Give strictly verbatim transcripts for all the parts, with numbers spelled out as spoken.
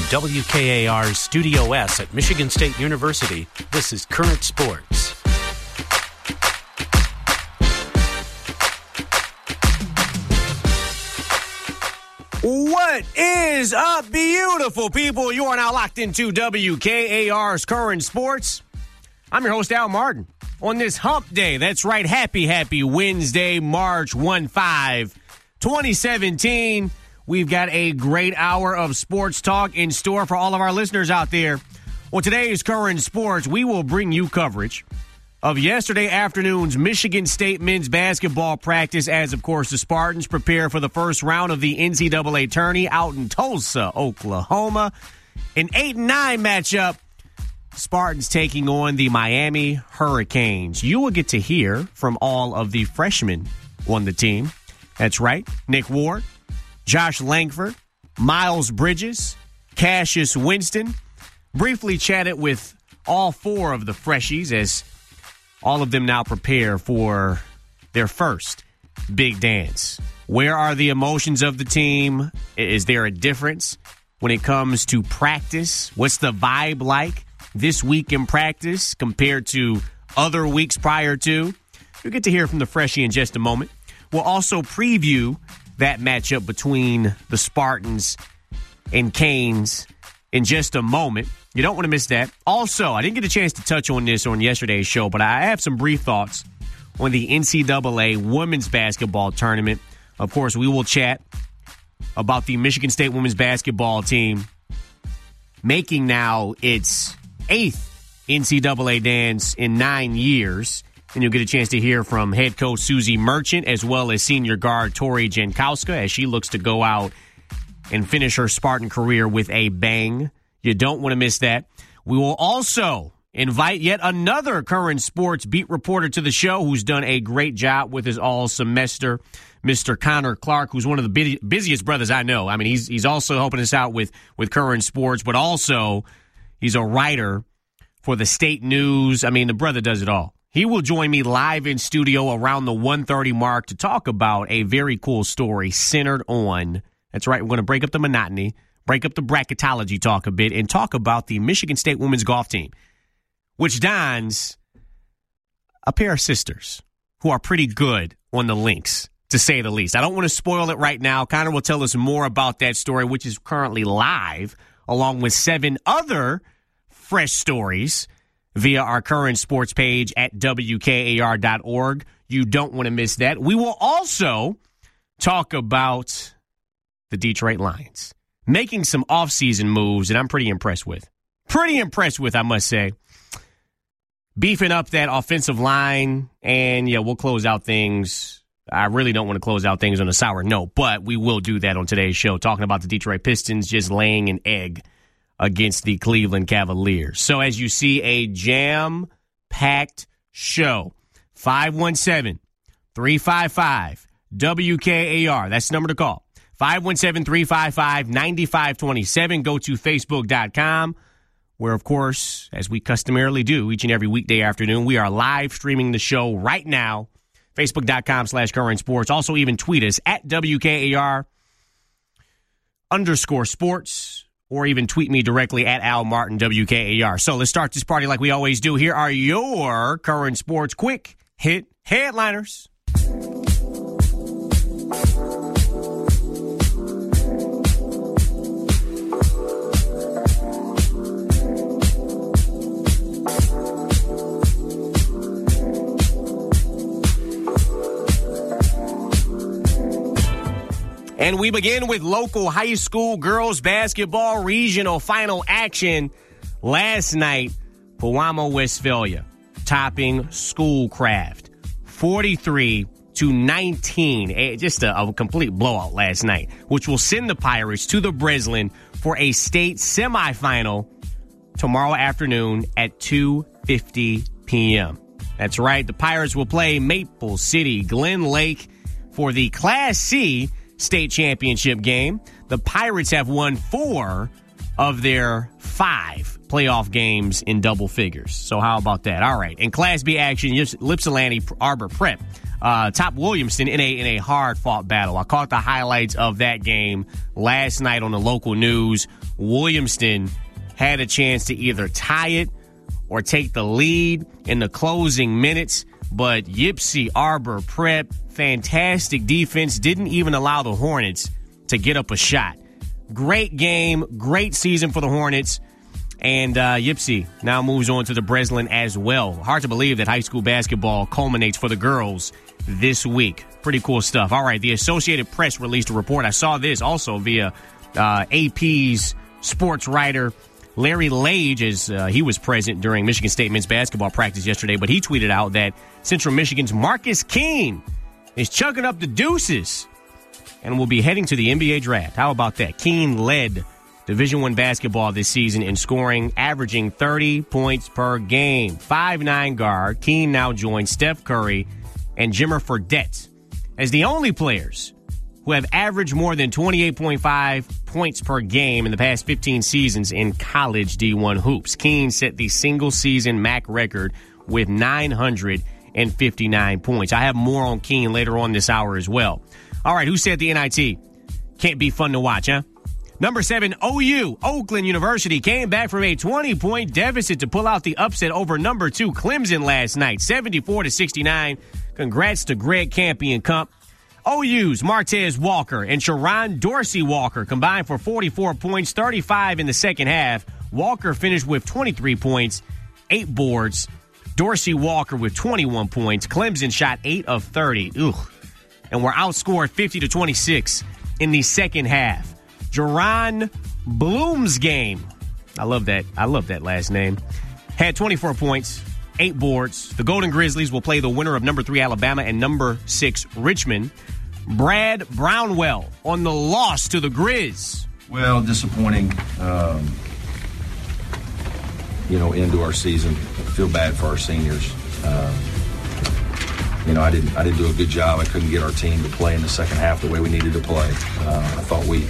W K A R's Studio S at Michigan State University, this is Current Sports. What is up, beautiful people? You are now locked into W K A R's Current Sports. I'm your host, Al Martin. On this hump day, that's right, happy, happy Wednesday, March first, twenty seventeen. We've got a great hour of sports talk in store for all of our listeners out there. On today's Current Sports, we will bring you coverage of yesterday afternoon's Michigan State men's basketball practice as, of course, the Spartans prepare for the first round of the N C double A tourney out in Tulsa, Oklahoma. An eight and nine matchup, Spartans taking on the Miami Hurricanes. You will get to hear from all of the freshmen on the team. That's right, Nick Ward, Josh Langford, Miles Bridges, Cassius Winston. Briefly chatted with all four of the freshies as all of them now prepare for their first big dance. Where are the emotions of the team? Is there a difference when it comes to practice? What's the vibe like this week in practice compared to other weeks prior to? You'll get to hear from the freshie in just a moment. We'll also preview that matchup between the Spartans and Canes in just a moment. You don't want to miss that. Also, I didn't get a chance to touch on this on yesterday's show, but I have some brief thoughts on the N C double A women's basketball tournament. Of course, we will chat about the Michigan State women's basketball team making now its eighth N C double A dance in nine years. And you'll get a chance to hear from head coach Susie Merchant as well as senior guard Tori Jankowska as she looks to go out and finish her Spartan career with a bang. You don't want to miss that. We will also invite yet another Current Sports beat reporter to the show who's done a great job with his all semester, Mister Connor Clark, who's one of the busiest brothers I know. I mean, he's he's also helping us out with, with Current Sports, but also he's a writer for the State News. I mean, the brother does it all. He will join me live in studio around the one thirty mark to talk about a very cool story centered on, that's right, we're going to break up the monotony, break up the bracketology talk a bit, and talk about the Michigan State women's golf team, which dons a pair of sisters who are pretty good on the links, to say the least. I don't want to spoil it right now. Connor will tell us more about that story, which is currently live, along with seven other fresh stories via our Current Sports page at W K A R dot org. You don't want to miss that. We will also talk about the Detroit Lions making some offseason moves that I'm pretty impressed with. Pretty impressed with, I must say. Beefing up that offensive line, and yeah, we'll close out things. I really don't want to close out things on a sour note, but we will do that on today's show, talking about the Detroit Pistons just laying an egg against the Cleveland Cavaliers. So as you see, a jam-packed show. five one seven, three five five, W K A R. That's the number to call. five one seven, three five five, nine five two seven. Go to Facebook dot com, where, of course, as we customarily do each and every weekday afternoon, we are live streaming the show right now. Facebook dot com slash Current Sports. Also, even tweet us at W K A R underscore sports. Or even tweet me directly at Al Martin, W K A R. So let's start this party like we always do. Here are your Current Sports quick hit headliners. And we begin with local high school girls basketball regional final action last night. Pewamo, Westphalia, topping Schoolcraft, forty-three to nineteen. Just a, a complete blowout last night, which will send the Pirates to the Breslin for a state semifinal tomorrow afternoon at two fifty p.m. That's right. The Pirates will play Maple City Glen Lake for the Class C state championship game. The Pirates have won four of their five playoff games in double figures. So how about that? All right. In Class B action, Ypsilanti Arbor Prep uh, top Williamston in a in a hard-fought battle. I caught the highlights of that game last night on the local news. Williamston had a chance to either tie it or take the lead in the closing minutes, but Yipsy Arbor Prep, fantastic defense, didn't even allow the Hornets to get up a shot. Great game, great season for the Hornets, and uh, Yipsy now moves on to the Breslin as well. Hard to believe that high school basketball culminates for the girls this week. Pretty cool stuff. All right, the Associated Press released a report. I saw this also via uh, A P's sports writer Larry Lage, as uh, he was present during Michigan State men's basketball practice yesterday, but he tweeted out that Central Michigan's Marcus Keene is chugging up the deuces and will be heading to the N B A draft. How about that? Keene led Division I basketball this season in scoring, averaging thirty points per game. five nine guard. Keene now joins Steph Curry and Jimmer Fredette as the only players who have averaged more than twenty-eight point five points per game in the past fifteen seasons in college D one hoops. Keene set the single-season M A C record with nine hundred fifty-nine points. I have more on Keene later on this hour as well. All right, who said the N I T? Can't be fun to watch, huh? Number seven, O U, Oakland University, came back from a twenty-point deficit to pull out the upset over number two, Clemson, last night, seventy-four to sixty-nine. Congrats to Greg Campion Kump. O U's Martez Walker and Sharon Dorsey Walker combined for forty-four points, thirty-five in the second half. Walker finished with twenty-three points, eight boards. Dorsey Walker with twenty-one points. Clemson shot eight of thirty. Ugh. And were outscored fifty to twenty-six in the second half. Jerron Bloomsgame, I love that. I love that last name, had twenty-four points, eight boards. The Golden Grizzlies will play the winner of number three Alabama and number six Richmond. Brad Brownwell on the loss to the Grizz. Well, disappointing, um, you know, end to our season. I feel bad for our seniors. Um, you know, I didn't, I didn't do a good job. I couldn't get our team to play in the second half the way we needed to play. Uh, I thought we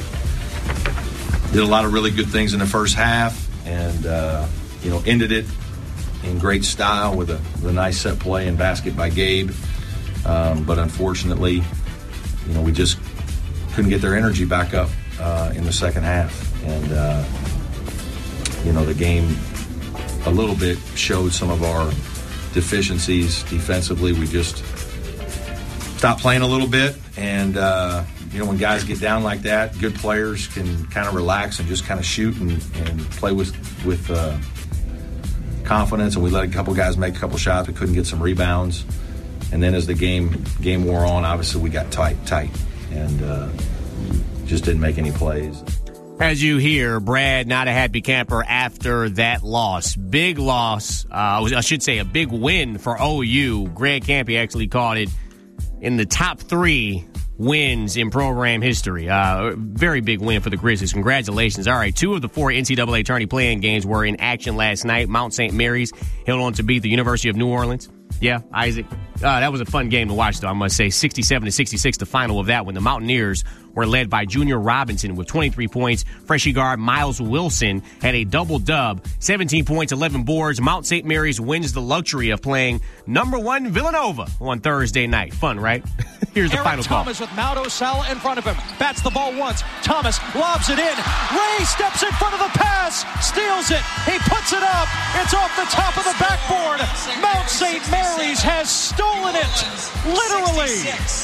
did a lot of really good things in the first half, and uh, you know, ended it in great style with a, with a nice set play and basket by Gabe. Um, but unfortunately, you know, we just couldn't get their energy back up uh, in the second half. And, uh, you know, the game a little bit showed some of our deficiencies defensively. We just stopped playing a little bit. And, uh, you know, when guys get down like that, good players can kind of relax and just kind of shoot and, and play with, with uh, confidence. And we let a couple guys make a couple shots. We couldn't get some rebounds. And then as the game game wore on, obviously we got tight, tight, and uh, just didn't make any plays. As you hear, Brad not a happy camper after that loss. Big loss. Uh, I should say a big win for O U. Greg Campi actually called it in the top three wins in program history. Uh, very big win for the Grizzlies. Congratulations. All right, two of the four N C double A tourney play-in games were in action last night. Mount Saint Mary's held on to beat the University of New Orleans. Yeah, Isaac. Uh, that was a fun game to watch, though, I must say. sixty-seven to sixty-six, the final of that, when the Mountaineers were led by Junior Robinson with twenty-three points. Freshie guard Miles Wilson had a double-dub, seventeen points, eleven boards. Mount Saint Mary's wins the luxury of playing number one Villanova on Thursday night. Fun, right? Here's the Eric final call. Thomas with Maudo Sala in front of him. Bats the ball once. Thomas lobs it in. Ray steps in front of the pass. Steals it. He puts it up. It's off the top of the backboard. Mount Saint Mary's has stolen it. Literally.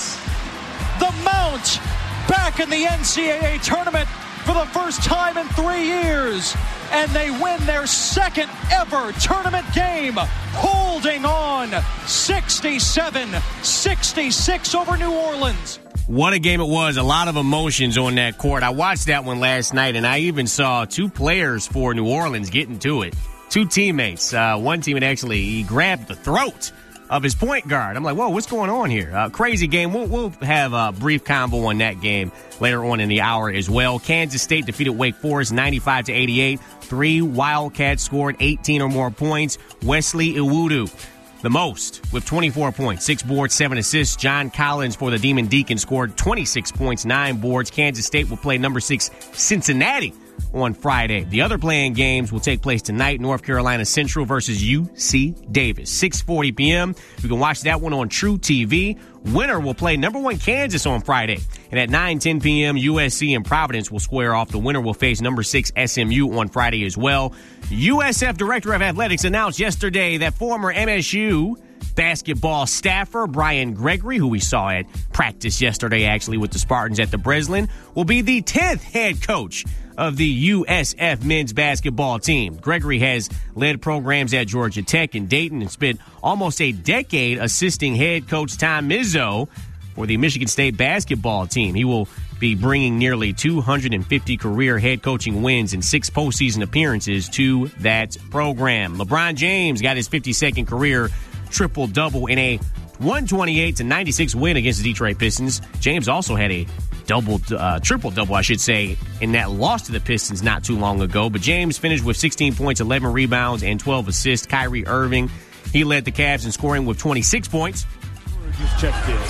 The Mount back in the N C double A tournament for the first time in three years. And they win their second ever tournament game, holding on sixty-seven sixty-six over New Orleans. What a game it was. A lot of emotions on that court. I watched that one last night, and I even saw two players for New Orleans getting to it. Two teammates. Uh, one teammate actually he grabbed the throat of his point guard. I'm like, whoa, what's going on here? Uh, crazy game. We'll, we'll have a brief combo on that game later on in the hour as well. Kansas State defeated Wake Forest ninety-five to eighty-eight. Three Wildcats scored eighteen or more points. Wesley Iwudu, the most, with twenty-four points, six boards, seven assists. John Collins for the Demon Deacons scored twenty-six points, nine boards. Kansas State will play number six Cincinnati on Friday. The other playing games will take place tonight. North Carolina Central versus U C Davis, six forty p.m. You can watch that one on True T V winner will play number one Kansas on Friday. And at nine ten p.m., U S C and Providence will square off. The winner will face number six S M U on Friday as well. U S F Director of Athletics announced yesterday that former M S U basketball staffer Brian Gregory, who we saw at practice yesterday actually with the Spartans at the Breslin, will be the tenth head coach of the U S F men's basketball team. Gregory has led programs at Georgia Tech and Dayton and spent almost a decade assisting head coach Tom Izzo for the Michigan State basketball team. He will be bringing nearly two hundred fifty career head coaching wins and six postseason appearances to that program. LeBron James got his fifty-second career triple-double in a one twenty-eight to ninety-six win against the Detroit Pistons. James also had a double, uh, triple-double, I should say, in that loss to the Pistons not too long ago. But James finished with sixteen points, eleven rebounds, and twelve assists. Kyrie Irving, he led the Cavs in scoring with twenty-six points. Just checked in.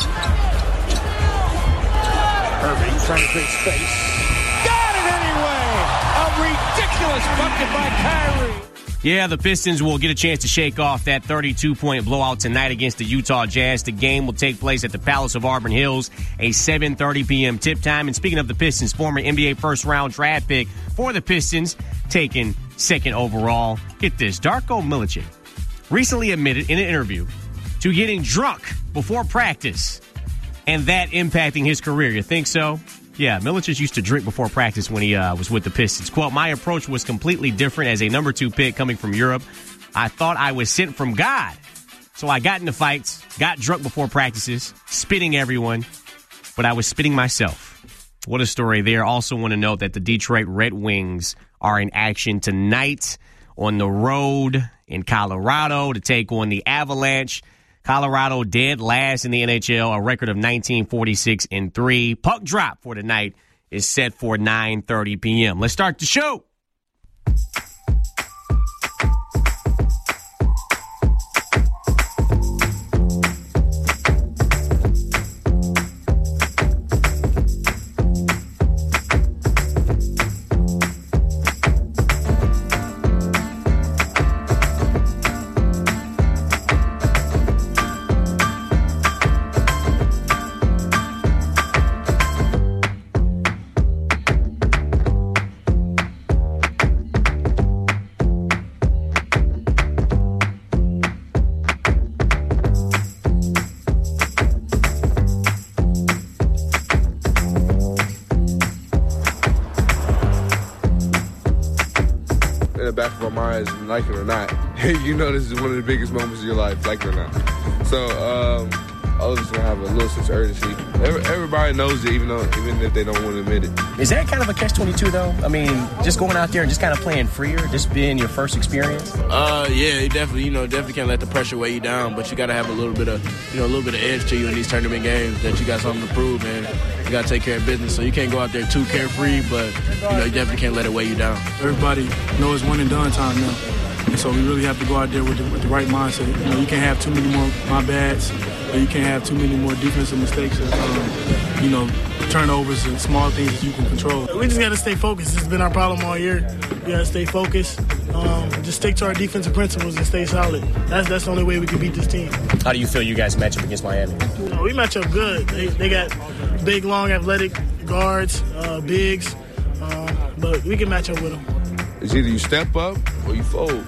Irving trying to create space. Got it anyway! A ridiculous bucket by Kyrie. Yeah, the Pistons will get a chance to shake off that thirty-two point blowout tonight against the Utah Jazz. The game will take place at the Palace of Auburn Hills, a seven thirty p.m. tip time. And speaking of the Pistons, former N B A first-round draft pick for the Pistons, taken second overall. Get this, Darko Milicic recently admitted in an interview to getting drunk before practice and that impacting his career. You think so? Yeah, Milicic used to drink before practice when he uh, was with the Pistons. Quote, my approach was completely different as a number two pick coming from Europe. I thought I was sent from God. So I got into fights, got drunk before practices, spitting everyone, but I was spitting myself. What a story there. Also want to note that the Detroit Red Wings are in action tonight on the road in Colorado to take on the Avalanche. Colorado dead last in the N H L, a record of nineteen forty-six and three. Puck drop for tonight is set for nine thirty p.m. Let's start the show. Back of our minds, like it or not, you know this is one of the biggest moments of your life, like it or not. So um, all of us gonna have a little sense of urgency. Every, everybody knows it, even though even if they don't want to admit it. Is that kind of a catch twenty-two though? I mean, just going out there and just kind of playing freer, just being your first experience. Uh, yeah, you definitely, you know, definitely can't let the pressure weigh you down. But you got to have a little bit of, you know, a little bit of edge to you in these tournament games that you got something to prove, man. You got to take care of business, so you can't go out there too carefree, but, you know, you definitely can't let it weigh you down. Everybody knows one and done time now, and so we really have to go out there with the, with the right mindset. You know, you can't have too many more my bads, or you can't have too many more defensive mistakes, or, um, you know, turnovers and small things that you can control. We just got to stay focused. This has been our problem all year. We got to stay focused, um, just stick to our defensive principles and stay solid. That's that's the only way we can beat this team. How do you feel you guys match up against Miami? You know, we match up good. They, they got big, long, athletic guards, uh, bigs, uh, but we can match up with them. It's either you step up or you fold.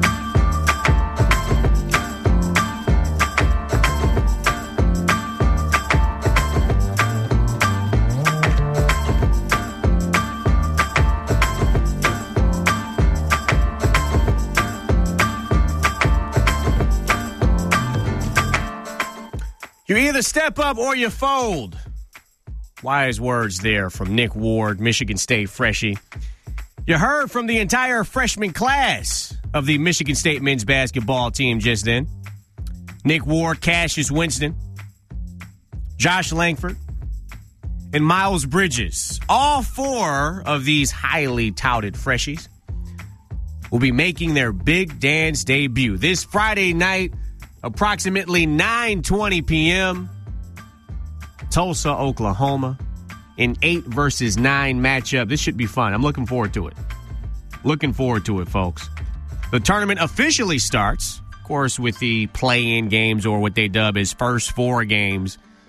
You either step up or you fold. Wise words there from Nick Ward, Michigan State freshie. You heard from the entire freshman class of the Michigan State men's basketball team just then. Nick Ward, Cassius Winston, Josh Langford, and Miles Bridges. All four of these highly touted freshies will be making their big dance debut this Friday night, approximately nine twenty p.m., Tulsa, Oklahoma, an eight versus nine matchup. This should be fun. I'm looking forward to it. Looking forward to it, folks. The tournament officially starts, of course, with the play-in games, or what they dub as first four games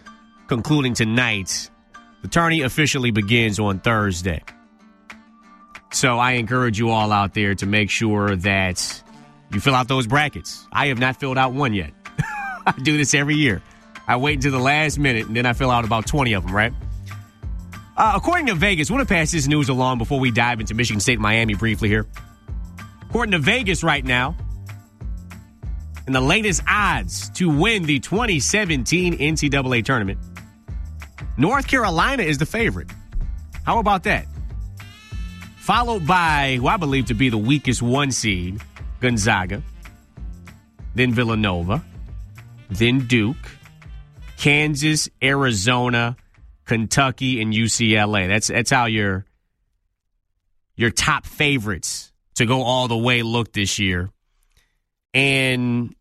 concluding tonight. The tourney officially begins on Thursday. So I encourage you all out there to make sure that you fill out those brackets. I have not filled out one yet. I do this every year. I wait until the last minute, and then I fill out about twenty of them, right? Uh, according to Vegas, I want to pass this news along before we dive into Michigan State and Miami briefly here. According to Vegas right now, and the latest odds to win the twenty seventeen N C double A tournament, North Carolina is the favorite. How about that? Followed by, who I believe to be the weakest one seed, Gonzaga, then Villanova, then Duke, Kansas, Arizona, Kentucky, and U C L A. That's that's how your your top favorites to go all the way look this year. And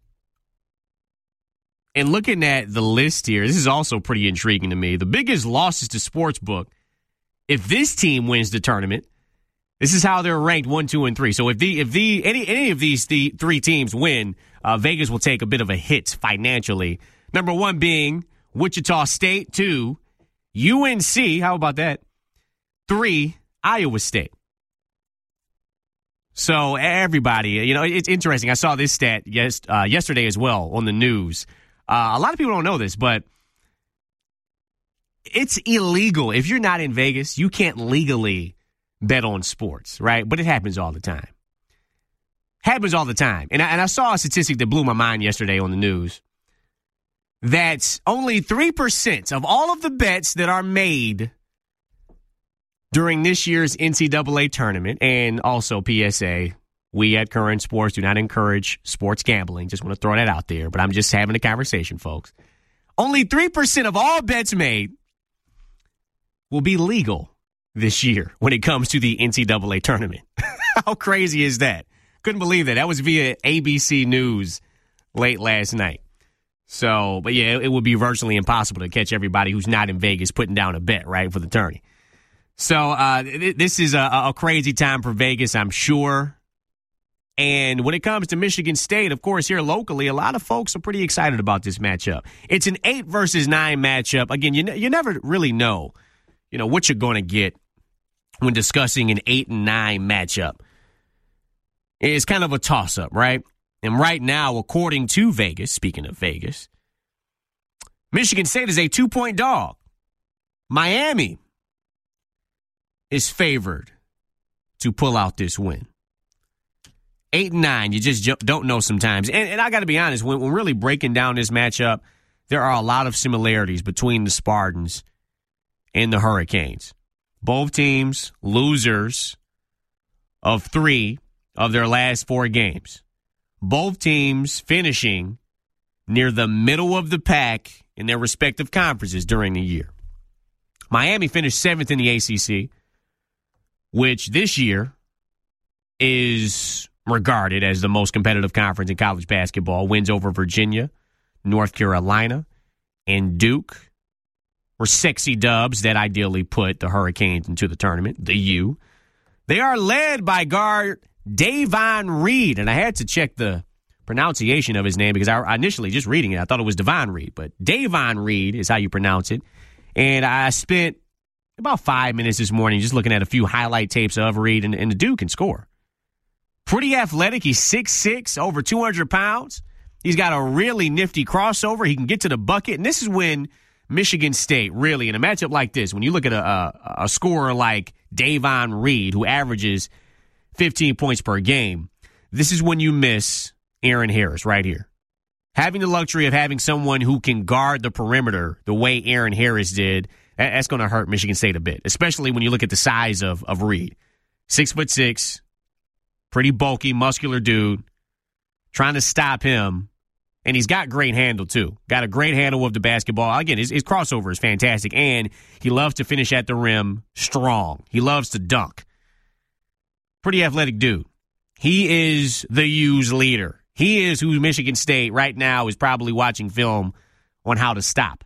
and looking at the list here, this is also pretty intriguing to me. The biggest losses to Sportsbook, if this team wins the tournament, this is how they're ranked one, two, and three. So if the if the any any of these the three teams win, uh, Vegas will take a bit of a hit financially. Number one being Wichita State, two, U N C. How about that? Three, Iowa State. So everybody, you know, it's interesting. I saw this stat yes uh, yesterday as well on the news. Uh, a lot of people don't know this, but it's illegal if you're not in Vegas. You can't legally bet on sports, right? But it happens all the time. Happens all the time. And I, and I saw a statistic that blew my mind yesterday on the news that only three percent of all of the bets that are made during this year's N C double A tournament, and also P S A, we at Current Sports do not encourage sports gambling. Just want to throw that out there, but I'm just having a conversation, folks. Only three percent of all bets made will be legal this year when it comes to the N C double A tournament. How crazy is that? Couldn't believe that. That was via A B C News late last night. So, but yeah, it would be virtually impossible to catch everybody who's not in Vegas putting down a bet, right, for the tourney. So uh, th- this is a, a crazy time for Vegas, I'm sure. And when it comes to Michigan State, of course, here locally, a lot of folks are pretty excited about this matchup. It's an eight versus nine matchup. Again, you, n- you never really know, you know, what you're going to get when discussing an eight and nine matchup. It's kind of a toss-up, right? And right now, according to Vegas, speaking of Vegas, Michigan State is a two-point dog. Miami is favored to pull out this win. Eight and nine, you just don't know sometimes. And, and I got to be honest, when we're really breaking down this matchup, there are a lot of similarities between the Spartans and the Hurricanes. Both teams losers of three of their last four games. Both teams finishing near the middle of the pack in their respective conferences during the year. Miami finished seventh in the A C C, which this year is regarded as the most competitive conference in college basketball. Wins over Virginia, North Carolina, and Duke were sexy dubs that ideally put the Hurricanes into the tournament, the U. They are led by guard Davon Reed, and I had to check the pronunciation of his name because I initially, just reading it, I thought it was Devon Reed, but Davon Reed is how you pronounce it. And I spent about five minutes this morning just looking at a few highlight tapes of Reed, and, and the dude can score. Pretty athletic. He's six six, over two hundred pounds. He's got a really nifty crossover. He can get to the bucket, and this is when Michigan State, really, in a matchup like this, when you look at a, a, a scorer like Davon Reed, who averages fifteen points per game, this is when you miss Aaron Harris right here. Having the luxury of having someone who can guard the perimeter the way Aaron Harris did, that's going to hurt Michigan State a bit, especially when you look at the size of, of Reed. Six foot six, pretty bulky, muscular dude, trying to stop him. And he's got great handle, too. Got a great handle of the basketball. Again, his, his crossover is fantastic, and he loves to finish at the rim strong. He loves to dunk. Pretty athletic dude. He is the U's leader. He is who Michigan State right now is probably watching film on how to stop.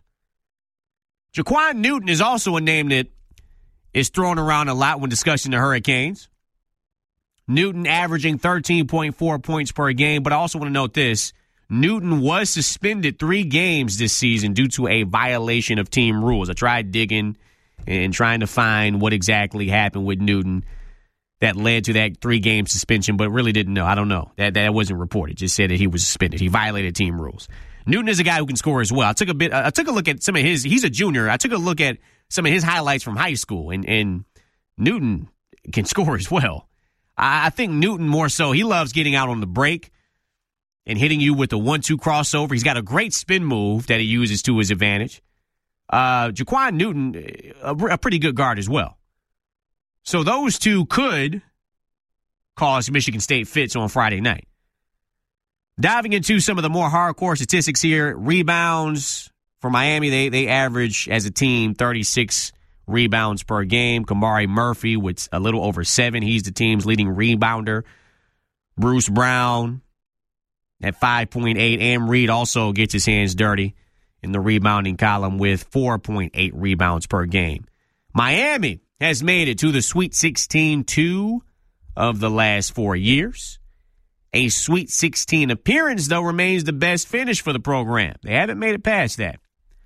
Jaquan Newton is also a name that is thrown around a lot when discussing the Hurricanes. Newton averaging thirteen point four points per game, but I also want to note this. Newton was suspended three games this season due to a violation of team rules. I tried digging and trying to find what exactly happened with Newton that led to that three-game suspension, but really didn't know. I don't know. That that wasn't reported. Just said that he was suspended. He violated team rules. Newton is a guy who can score as well. I took a bit. I took a look at some of his. He's a junior. I took a look at some of his highlights from high school, and and Newton can score as well. I, I think Newton more so. He loves getting out on the break and hitting you with a one two crossover. He's got a great spin move that he uses to his advantage. Uh, Jaquan Newton, a, a pretty good guard as well. So those two could cause Michigan State fits on Friday night. Diving into some of the more hardcore statistics here, rebounds for Miami, they they average as a team thirty-six rebounds per game. Kamari Murphy with a little over seven. He's the team's leading rebounder. Bruce Brown at five point eight. Am Reed also gets his hands dirty in the rebounding column with four point eight rebounds per game. Miami has made it to the Sweet sixteen two of the last four years. A Sweet sixteen appearance, though, remains the best finish for the program. They haven't made it past that.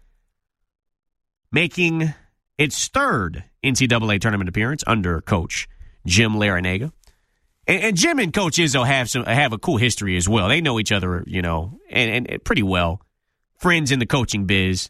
Making its third N C double A tournament appearance under Coach Jim Larrañaga. And, and Jim and Coach Izzo have some have a cool history as well. They know each other, you know, and, and pretty well. Friends in the coaching biz.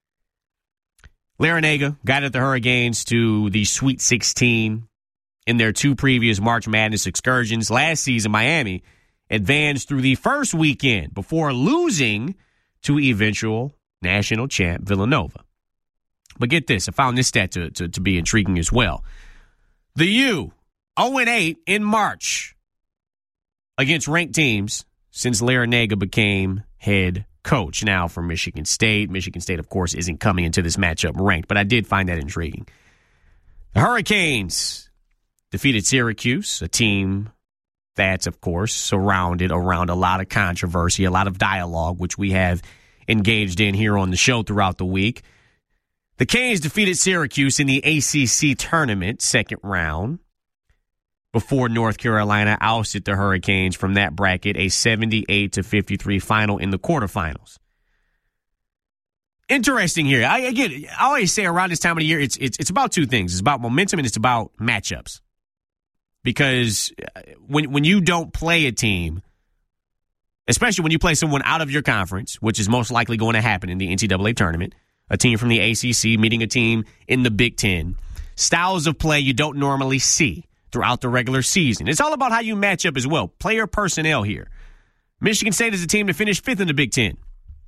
Larrañaga guided the Hurricanes to the Sweet sixteen in their two previous March Madness excursions. Last season, Miami advanced through the first weekend before losing to eventual national champ Villanova. But get this, I found this stat to, to, to be intriguing as well. The U, oh and eight in March against ranked teams since Larrañaga became head coach. Now for Michigan State. Michigan State, of course, isn't coming into this matchup ranked, but I did find that intriguing. The Hurricanes defeated Syracuse, a team that's, of course, surrounded around a lot of controversy, a lot of dialogue, which we have engaged in here on the show throughout the week. The Canes defeated Syracuse in the A C C tournament, second round, before North Carolina ousted the Hurricanes from that bracket, a seventy-eight to fifty-three final in the quarterfinals. Interesting here. I again, I always say around this time of the year, it's it's it's about two things. It's about momentum and it's about matchups. Because when when you don't play a team, especially when you play someone out of your conference, which is most likely going to happen in the N C double A tournament, a team from the A C C meeting a team in the Big Ten, styles of play you don't normally see throughout the regular season. It's all about how you match up as well. Player personnel here. Michigan State is a team that finished fifth in the Big Ten.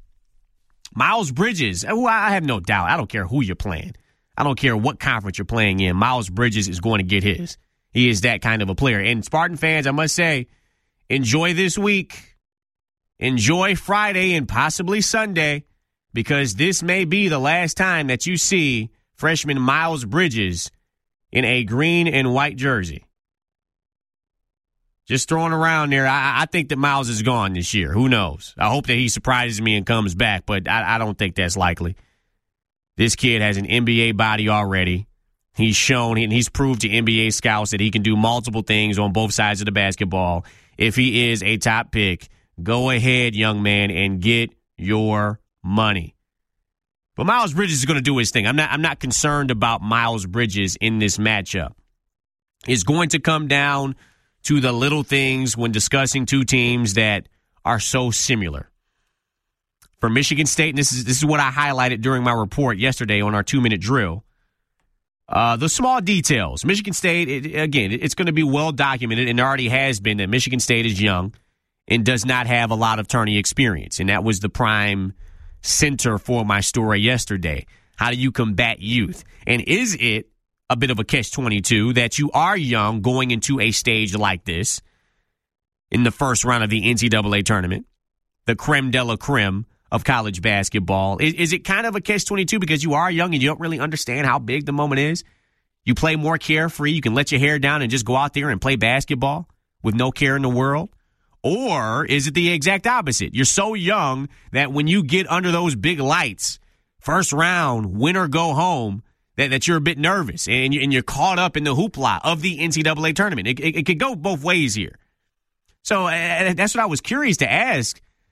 Miles Bridges, who I have no doubt, I don't care who you're playing. I don't care what conference you're playing in. Miles Bridges is going to get his. He is that kind of a player. And Spartan fans, I must say, enjoy this week. Enjoy Friday and possibly Sunday, because this may be the last time that you see freshman Miles Bridges in a green and white jersey. Just throwing around there. I, I think that Miles is gone this year. Who knows? I hope that he surprises me and comes back, but I, I don't think that's likely. This kid has an N B A body already. He's shown and he's proved to N B A scouts that he can do multiple things on both sides of the basketball. If he is a top pick, go ahead, young man, and get your money. But Miles Bridges is going to do his thing. I'm not I'm not concerned about Miles Bridges in this matchup. It's going to come down to the little things when discussing two teams that are so similar. For Michigan State, and this is this is what I highlighted during my report yesterday on our two-minute drill, uh, the small details. Michigan State, it, again, it's going to be well documented, and it already has been, that Michigan State is young and does not have a lot of tourney experience, and that was the prime center for my story yesterday. How do you combat youth? And is it a bit of a catch twenty-two that you are young going into a stage like this in the first round of the N C double A tournament, the creme de la creme of college basketball? Is, is it kind of a catch twenty-two because you are young and you don't really understand how big the moment is? You play more carefree. You can let your hair down and just go out there and play basketball with no care in the world. Or is it the exact opposite? You're so young that when you get under those big lights, first round, win or go home, that, that you're a bit nervous and, you, and you're caught up in the hoopla of the N C double A tournament. It, it, it could go both ways here. So uh, that's what I was curious to ask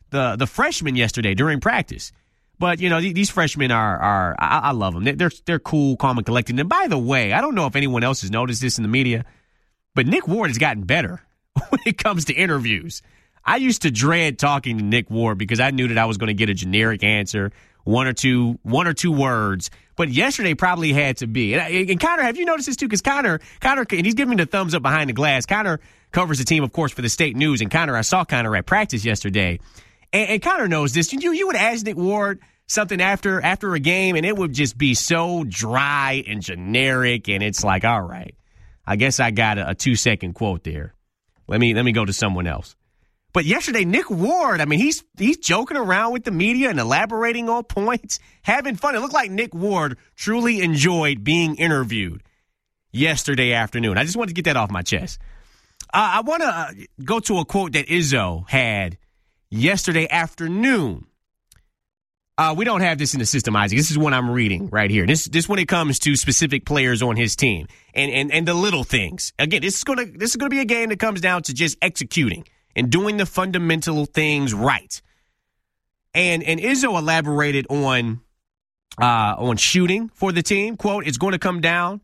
the the freshmen yesterday during practice. But, you know, these freshmen are, are I, I love them. They're, they're cool, calm, and collected. And by the way, I don't know if anyone else has noticed this in the media, but Nick Ward has gotten better when it comes to interviews. I used to dread talking to Nick Ward because I knew that I was going to get a generic answer, one or two one or two words. But yesterday probably had to be. And, and Connor, have you noticed this too? Because Connor, Connor, and he's giving me the thumbs up behind the glass. Connor covers the team, of course, for the State News. And Connor, I saw Connor at practice yesterday. And, and Connor knows this. You, you would ask Nick Ward something after after a game, and it would just be so dry and generic, and it's like, all right, I guess I got a, a two-second quote there. Let me let me go to someone else. But yesterday, Nick Ward, I mean, he's he's joking around with the media and elaborating on points, having fun. It looked like Nick Ward truly enjoyed being interviewed yesterday afternoon. I just wanted to get that off my chest. Uh, I want to uh, go to a quote that Izzo had yesterday afternoon. Uh, we don't have this in the system, Isaac. This is what I'm reading right here. This this when it comes to specific players on his team and and, and the little things. Again, this is gonna this is gonna be a game that comes down to just executing and doing the fundamental things right. And and Izzo elaborated on uh, on shooting for the team. Quote, it's going to come down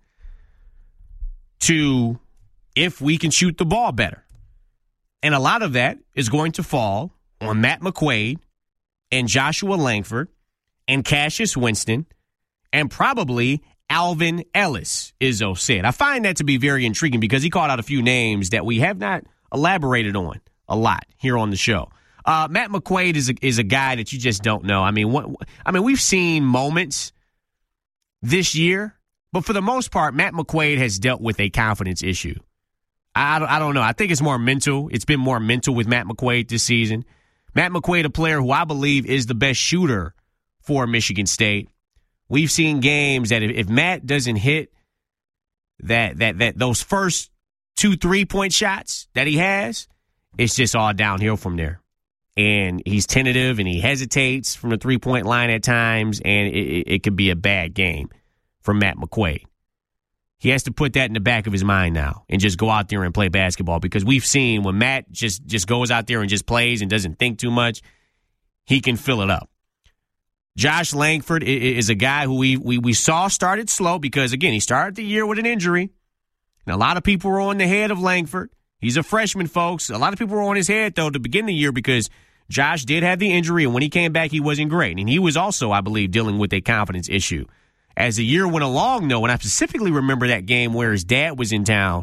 to if we can shoot the ball better. And a lot of that is going to fall on Matt McQuaid and Joshua Langford and Cassius Winston and probably Alvin Ellis, Izzo said. I find that to be very intriguing because he called out a few names that we have not elaborated on a lot here on the show. Uh, Matt McQuaid is a, is a guy that you just don't know. I mean, what, I mean, we've seen moments this year, but for the most part, Matt McQuaid has dealt with a confidence issue. I, I don't know. I think it's more mental. It's been more mental with Matt McQuaid this season. Matt McQuaid, a player who I believe is the best shooter for Michigan State. We've seen games that if, if Matt doesn't hit that that that those first two three-point shots that he has, it's just all downhill from there. And he's tentative and he hesitates from the three-point line at times, and it, it, it could be a bad game for Matt McQuaid. He has to put that in the back of his mind now and just go out there and play basketball because we've seen when Matt just, just goes out there and just plays and doesn't think too much, he can fill it up. Josh Langford is a guy who we, we, we saw started slow because, again, he started the year with an injury. And a lot of people were on the head of Langford. He's a freshman, folks. A lot of people were on his head, though, to begin the year because Josh did have the injury, and when he came back, he wasn't great. And he was also, I believe, dealing with a confidence issue. As the year went along, though, and I specifically remember that game where his dad was in town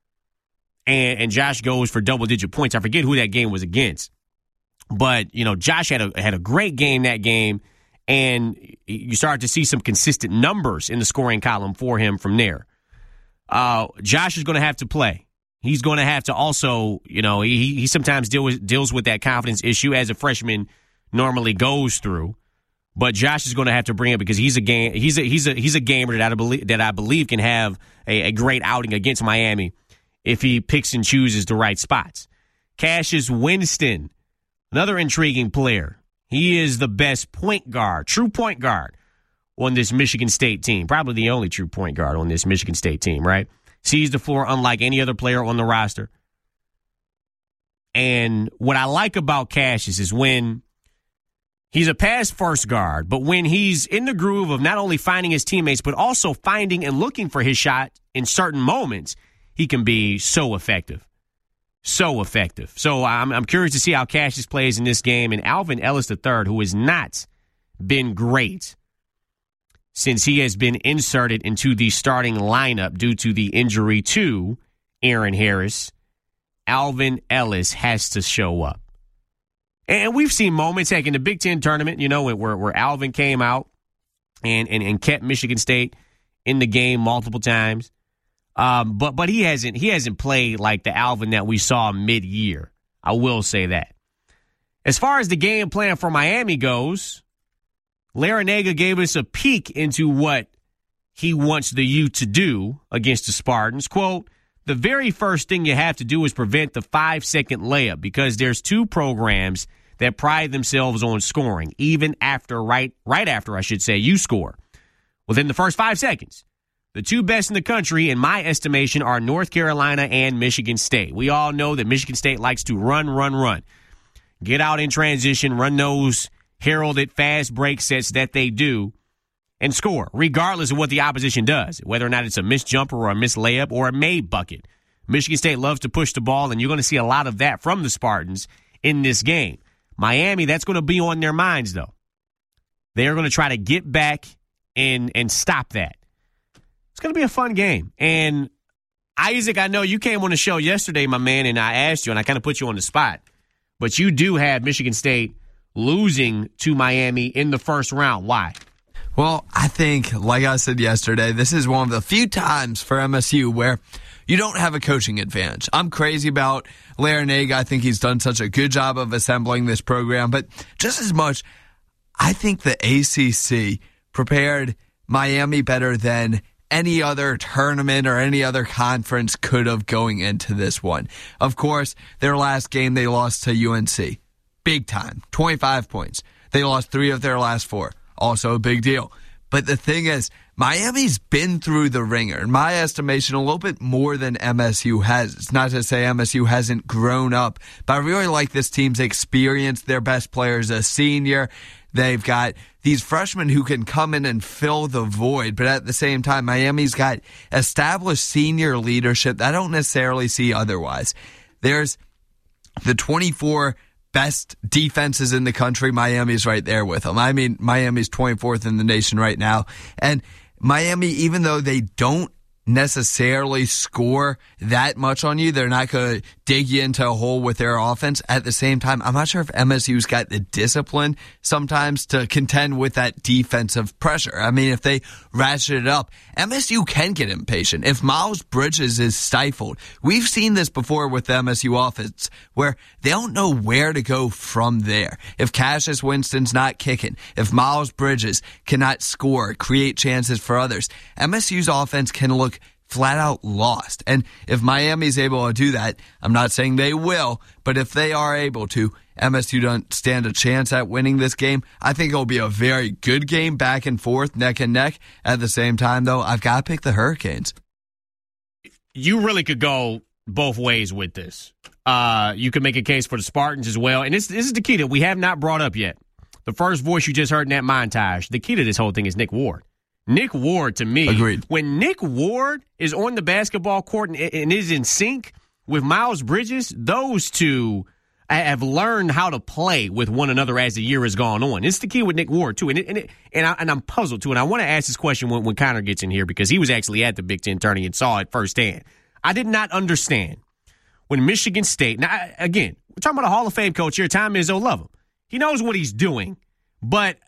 and, and Josh goes for double-digit points. I forget who that game was against. But, you know, Josh had a had a great game that game, and you started to see some consistent numbers in the scoring column for him from there. Uh, Josh is going to have to play. He's going to have to also, you know, he, he sometimes deal with, deals with that confidence issue as a freshman normally goes through. But Josh is going to have to bring it because he's a game. He's a he's a he's a gamer that I believe that I believe can have a, a great outing against Miami if he picks and chooses the right spots. Cassius Winston, another intriguing player. He is the best point guard, true point guard on this Michigan State team. Probably the only true point guard on this Michigan State team, right? Sees the floor unlike any other player on the roster. And what I like about Cassius is when he's a pass-first guard, but when he's in the groove of not only finding his teammates, but also finding and looking for his shot in certain moments, he can be so effective. So effective. So I'm, I'm curious to see how Cassius plays in this game. And Alvin Ellis the third, who has not been great since he has been inserted into the starting lineup due to the injury to Aaron Harris, Alvin Ellis has to show up. And we've seen moments like in the Big Ten tournament, you know, where, where Alvin came out and, and, and kept Michigan State in the game multiple times. Um, but but he hasn't he hasn't played like the Alvin that we saw mid-year. I will say that. As far as the game plan for Miami goes, Larrañaga gave us a peek into what he wants the U to do against the Spartans. Quote, the very first thing you have to do is prevent the five-second layup because there's two programs that pride themselves on scoring, even after, right, right after, I should say, you score. Within the first five seconds. The two best in the country, in my estimation, are North Carolina and Michigan State. We all know that Michigan State likes to run, run, run. get out in transition, run those heralded fast break sets that they do, and score, regardless of what the opposition does, whether or not it's a missed jumper or a missed layup or a made bucket. Michigan State loves to push the ball, and you're going to see a lot of that from the Spartans in this game. Miami, that's going to be on their minds, though. They are going to try to get back and and stop that. It's going to be a fun game. And, Isaac, I know you came on the show yesterday, my man, and I asked you, and I kind of put you on the spot, but you do have Michigan State losing to Miami in the first round. Why? Well, I think, like I said yesterday, this is one of the few times for M S U where you don't have a coaching advantage. I'm crazy about Larranaga. I think he's done such a good job of assembling this program. But just as much, I think the A C C prepared Miami better than any other tournament or any other conference could have going into this one. Of course, their last game, they lost to U N C. Big time. twenty-five points. They lost three of their last four. Also a big deal. But the thing is, Miami's been through the ringer. In my estimation, a little bit more than M S U has. It's not to say M S U hasn't grown up, but I really like this team's experience. Their best player is a senior. They've got these freshmen who can come in and fill the void, but at the same time, Miami's got established senior leadership that I don't necessarily see otherwise. There's the twenty-four best defenses in the country. Miami's right there with them. I mean, Miami's twenty-fourth in the nation right now. And Miami, even though they don't necessarily score that much on you, they're not going to dig you into a hole with their offense. At the same time, I'm not sure if M S U's got the discipline sometimes to contend with that defensive pressure. I mean, if they ratchet it up, M S U can get impatient. If Miles Bridges is stifled, we've seen this before with the M S U offense, where they don't know where to go from there. If Cassius Winston's not kicking, if Miles Bridges cannot score, create chances for others, M S U's offense can look flat out lost. And if Miami's able to do that, I'm not saying they will, but if they are able to, M S U don't stand a chance at winning this game. I think it'll be a very good game, back and forth, neck and neck. At the same time, though, I've got to pick the Hurricanes. You really could go both ways with this. Uh, you could make a case for the Spartans as well. And this, this is the key that we have not brought up yet. The first voice you just heard in that montage, the key to this whole thing is Nick Ward. Nick Ward, to me, Agreed. When Nick Ward is on the basketball court and, and is in sync with Miles Bridges, those two have learned how to play with one another as the year has gone on. It's the key with Nick Ward, too. And it, and, it, and, I, and I'm puzzled, too. And I want to ask this question when, when Connor gets in here, because he was actually at the Big Ten tourney and saw it firsthand. I did not understand when Michigan State, now, again, we're talking about a Hall of Fame coach here, Tom Izzo, love him. He knows what he's doing, but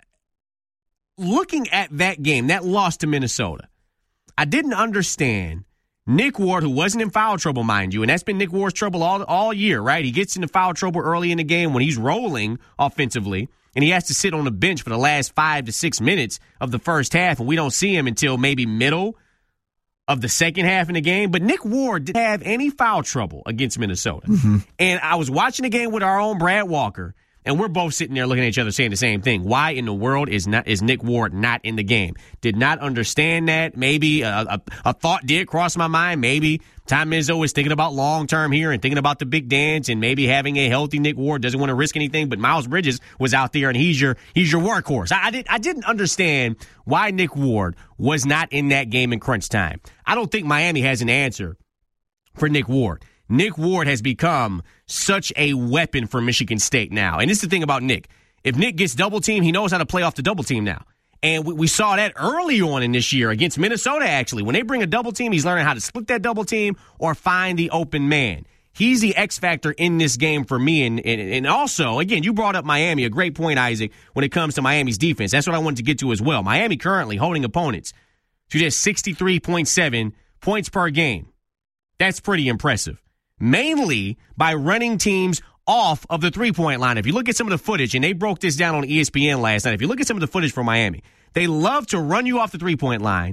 looking at that game, that loss to Minnesota, I didn't understand Nick Ward, who wasn't in foul trouble, mind you, and that's been Nick Ward's trouble all, all year, right? He gets into foul trouble early in the game when he's rolling offensively, and he has to sit on the bench for the last five to six minutes of the first half, and we don't see him until maybe middle of the second half in the game. But Nick Ward didn't have any foul trouble against Minnesota. Mm-hmm. And I was watching the game with our own Brad Walker, and we're both sitting there looking at each other saying the same thing. Why in the world is not is Nick Ward not in the game? Did not understand that. Maybe a, a, a thought did cross my mind. Maybe Tom Izzo is thinking about long-term here and thinking about the big dance and maybe having a healthy Nick Ward, doesn't want to risk anything. But Miles Bridges was out there, and he's your he's your workhorse. I, I, did, I didn't understand why Nick Ward was not in that game in crunch time. I don't think Miami has an answer for Nick Ward. Nick Ward has become such a weapon for Michigan State now. And this is the thing about Nick. If Nick gets double teamed, he knows how to play off the double team now. And we, we saw that early on in this year against Minnesota, actually. When they bring a double team, he's learning how to split that double team or find the open man. He's the X factor in this game for me. And, and, and also, again, you brought up Miami, a great point, Isaac, when it comes to Miami's defense. That's what I wanted to get to as well. Miami currently holding opponents to just sixty-three point seven points per game. That's pretty impressive. Mainly by running teams off of the three-point line. If you look at some of the footage, and they broke this down on E S P N last night, if you look at some of the footage from Miami, they love to run you off the three-point line,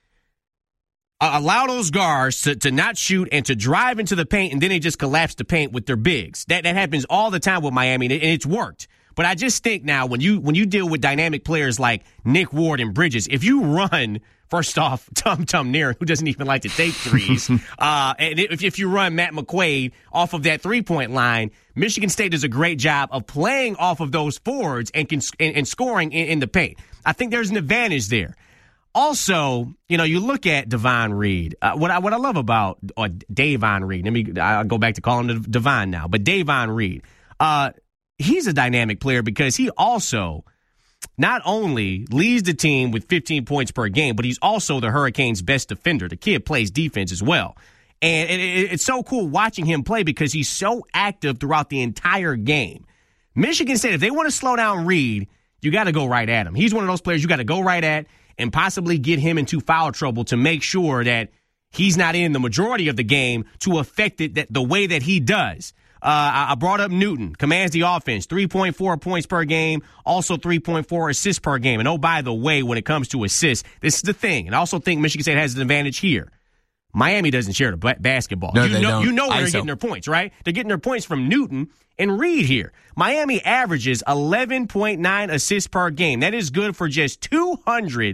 uh, allow those guards to, to not shoot and to drive into the paint, and then they just collapse the paint with their bigs. That that happens all the time with Miami, and, it, and it's worked. But I just think now when you when you deal with dynamic players like Nick Ward and Bridges, if you run First off, Tum Tum Neer, who doesn't even like to take threes. uh, and if, if you run Matt McQuaid off of that three-point line, Michigan State does a great job of playing off of those forwards and can, and, and scoring in, in the paint. I think there's an advantage there. Also, you know, you look at Devon Reed. Uh, what I what I love about or Davon Reed. Let me I'll go back to calling him Devon now, but Davon Reed. Uh, he's a dynamic player because he also not only leads the team with fifteen points per game, but he's also the Hurricanes' best defender. The kid plays defense as well. And it, it, it's so cool watching him play because he's so active throughout the entire game. Michigan State, if they want to slow down Reed, you got to go right at him. He's one of those players you got to go right at and possibly get him into foul trouble to make sure that he's not in the majority of the game to affect it that the way that he does. Uh, I brought up Newton, commands the offense, three point four points per game, also three point four assists per game. And oh, by the way, when it comes to assists, this is the thing. And I also think Michigan State has an advantage here. Miami doesn't share the b- basketball. No, you they know, don't. You know where I they're S O. getting their points, right? They're getting their points from Newton and Reed here. Miami averages eleven point nine assists per game. That is good for just two hundred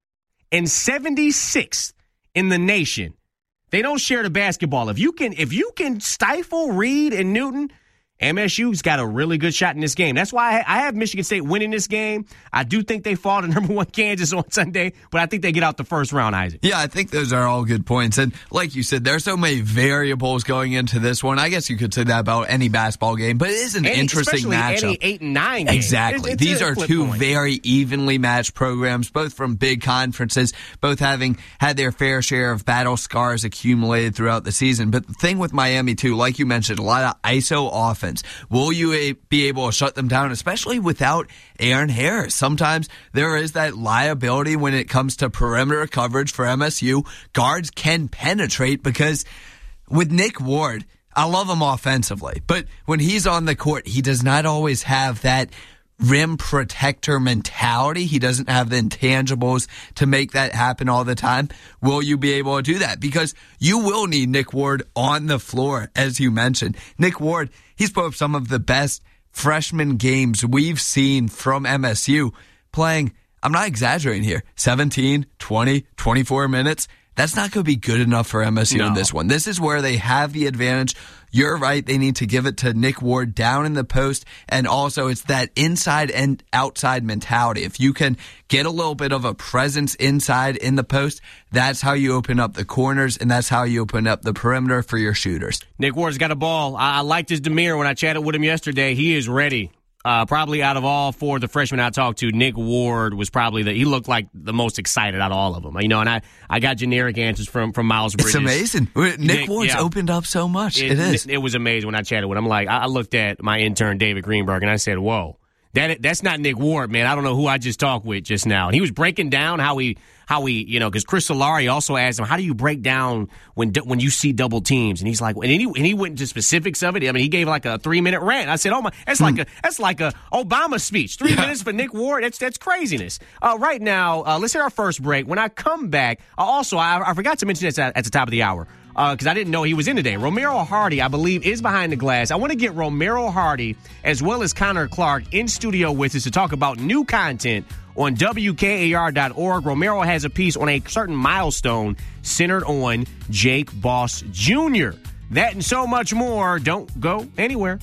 seventy-sixth in the nation. They don't share the basketball. If you can, if you can stifle Reed and Newton, M S U's got a really good shot in this game. That's why I have Michigan State winning this game. I do think they fall to number one Kansas on Sunday, but I think they get out the first round, Isaac. Yeah, I think those are all good points. And like you said, there's so many variables going into this one. I guess you could say that about any basketball game, but it is an any, interesting matchup. Any eight and nine game. Exactly. It's, it's These are two point. very evenly matched programs, both from big conferences, both having had their fair share of battle scars accumulated throughout the season. But the thing with Miami, too, like you mentioned, a lot of I S O offense. Will you be able to shut them down, especially without Aaron Harris? Sometimes there is that liability when it comes to perimeter coverage for M S U. Guards can penetrate because with Nick Ward, I love him offensively, but when he's on the court, he does not always have that rim protector mentality. He doesn't have the intangibles to make that happen all the time. Will you be able to do that? Because you will need Nick Ward on the floor, as you mentioned. Nick Ward, he's put up some of the best freshman games we've seen from M S U, playing, I'm not exaggerating here, seventeen, twenty, twenty-four minutes. That's not going to be good enough for M S U no. in this one. This is where they have the advantage. You're right. They need to give it to Nick Ward down in the post. And also, it's that inside and outside mentality. If you can get a little bit of a presence inside in the post, that's how you open up the corners, and that's how you open up the perimeter for your shooters. Nick Ward's got a ball. I, I liked his demeanor when I chatted with him yesterday. He is ready. Uh, probably out of all four of the freshmen I talked to, Nick Ward was probably the, he looked like the most excited out of all of them. You know, and I, I got generic answers from, from Miles Bridges. It's amazing. Nick, Nick Ward's yeah. opened up so much. It, it is. It, it was amazing when I chatted with him. Like, I, I looked at my intern, David Greenberg, and I said, whoa, that that's not Nick Ward, man. I don't know who I just talked with just now. And he was breaking down how he, how he, you know, because Chris Solari also asked him, how do you break down when when you see double teams? And he's like, and he, and he went into specifics of it. I mean, he gave like a three minute rant. I said, oh my, that's like a that's like a Obama speech. Three yeah. minutes for Nick Ward. That's that's craziness. Uh, right now, uh, let's hit our first break. When I come back, uh, also I, I forgot to mention this at, at the top of the hour. Because uh, I didn't know he was in today. Romero Hardy, I believe, is behind the glass. I want to get Romero Hardy as well as Connor Clark in studio with us to talk about new content on W K A R dot org. Romero has a piece on a certain milestone centered on Jake Boss Junior That and so much more. Don't go anywhere.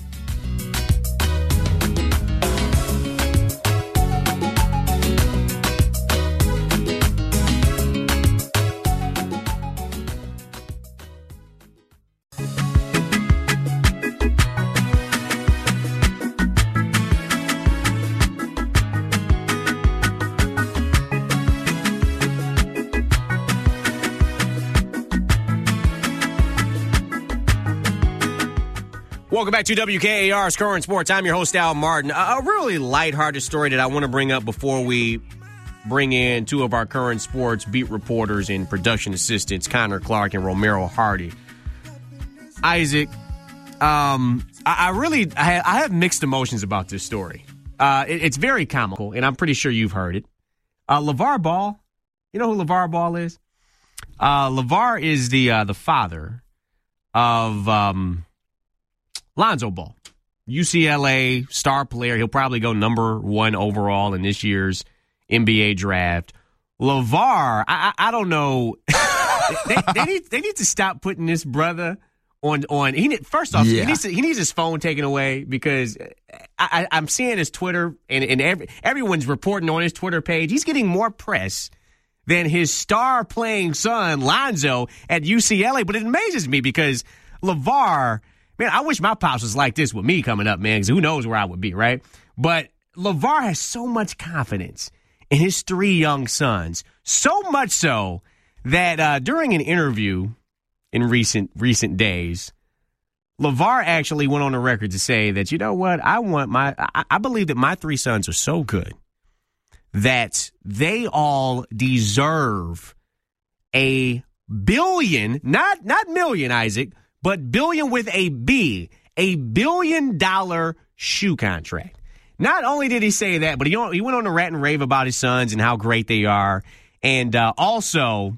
Welcome back to W K A R's Current Sports. I'm your host, Al Martin. A, a really lighthearted story that I want to bring up before we bring in two of our Current Sports beat reporters and production assistants, Connor Clark and Romero Hardy. Isaac, um, I, I really I, I have mixed emotions about this story. Uh, it, it's very comical, and I'm pretty sure you've heard it. Uh, LeVar Ball, you know who LeVar Ball is? Uh, LeVar is the uh, the father of um, Lonzo Ball, U C L A star player. He'll probably go number one overall in this year's N B A draft. LeVar, I, I, I don't know. they, they, need, they need to stop putting this brother on. on. He need, First off, yeah. he, needs to, he needs his phone taken away because I, I, I'm seeing his Twitter, and, and every, everyone's reporting on his Twitter page. He's getting more press than his star-playing son, Lonzo, at U C L A. But it amazes me because LeVar, man, I wish my pops was like this with me coming up, man, because who knows where I would be, right? But LeVar has so much confidence in his three young sons, so much so that uh, during an interview in recent recent days, LeVar actually went on the record to say that, you know what, I want my, I, I believe that my three sons are so good that they all deserve a billion, not not million, Isaac, but billion with a B, a billion dollar shoe contract. Not only did he say that, but he, he went on a rant and rave about his sons and how great they are. And uh, also,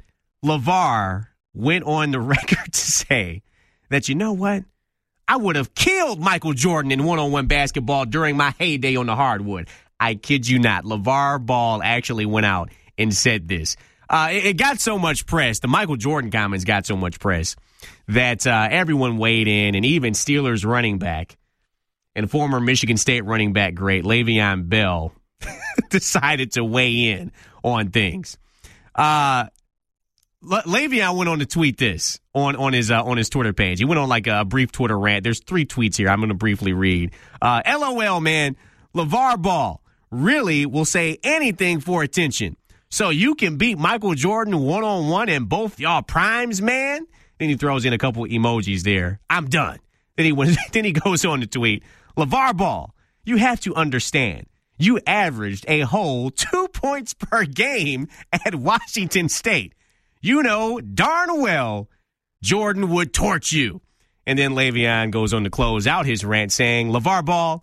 LeVar went on the record to say that, you know what? I would have killed Michael Jordan in one-on-one basketball during my heyday on the hardwood. I kid you not. LeVar Ball actually went out and said this. Uh, it, it got so much press. The Michael Jordan comments got so much press that uh, everyone weighed in, and even Steelers running back and former Michigan State running back great Le'Veon Bell decided to weigh in on things. Uh, Le- Le'Veon went on to tweet this on, on his uh, on his Twitter page. He went on like a brief Twitter rant. There's three tweets here. I'm going to briefly read. Uh, LOL, man. LeVar Ball really will say anything for attention. So you can beat Michael Jordan one-on-one in both y'all primes, man? Then he throws in a couple emojis there. I'm done. Then he went, then he goes on to tweet, LeVar Ball, you have to understand, you averaged a whole two points per game at Washington State. You know darn well Jordan would torch you. And then Le'Veon goes on to close out his rant saying, LeVar Ball,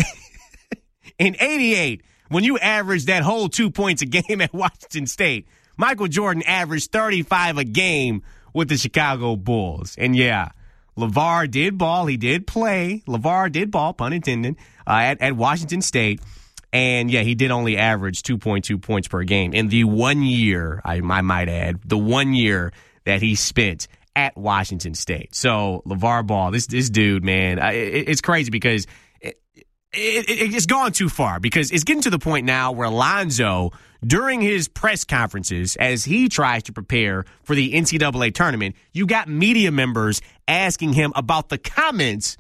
in eighty-eight, when you averaged that whole two points a game at Washington State, Michael Jordan averaged thirty-five a game with the Chicago Bulls. And yeah, LeVar did ball. He did play. LeVar did ball, pun intended, uh, at, at Washington State. And yeah, he did only average two point two points per game in the one year, I, I might add, the one year that he spent at Washington State. So LeVar Ball, this this dude, man, it, it's crazy because it, it, it, it's gone too far because it's getting to the point now where Lonzo, during his press conferences, as he tries to prepare for the N C double A tournament, you got media members asking him about the comments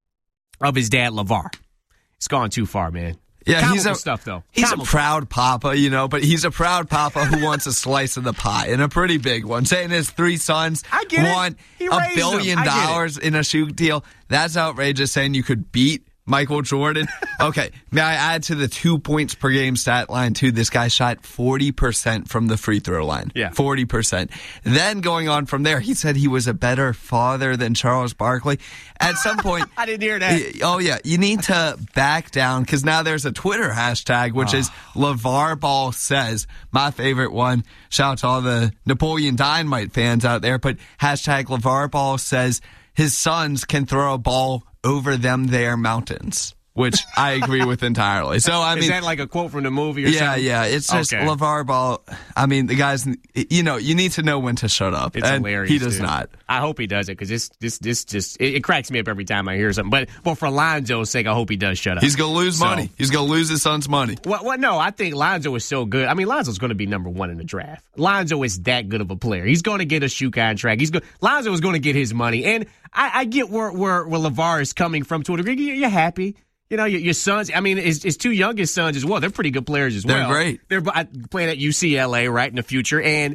of his dad, LeVar. It's gone too far, man. Yeah, Comical he's a stuff though. He's Comical. a proud papa, you know, but he's a proud papa who wants a slice of the pie and a pretty big one. Saying his three sons I get want it. He a raised billion them. I get dollars in a shoe deal. That's outrageous. Saying you could beat Michael Jordan. Okay, may I add to the two points per game stat line too? This guy shot forty percent from the free throw line. Yeah, forty percent. Then going on from there, he said he was a better father than Charles Barkley. At some point, I didn't hear that. Oh yeah, you need to back down because now there's a Twitter hashtag which oh. is LeVar Ball says. My favorite one. Shout out to all the Napoleon Dynamite fans out there, but hashtag LeVar Ball says his sons can throw a ball over them there mountains, which I agree with entirely. So I mean, is that like a quote from the movie or yeah, something? Yeah, It's just okay. LeVar Ball. I mean, the guys, you know, you need to know when to shut up. It's and hilarious. He does dude. not. I hope he does it because this, this, this just it, it cracks me up every time I hear something. But, but for Lonzo's sake, I hope he does shut up. He's gonna lose so, money. He's gonna lose his son's money. Well, well, no, I think Lonzo is so good. I mean, Lonzo's going to be number one in the draft. Lonzo is that good of a player. He's going to get a shoe contract. He's go- Lonzo is going to get his money, and I, I get where, where where LeVar is coming from to a degree. You're happy. You know, your, your sons, I mean, his, his two youngest sons as well, they're pretty good players as well. They're great. They're playing at U C L A, right, in the future. And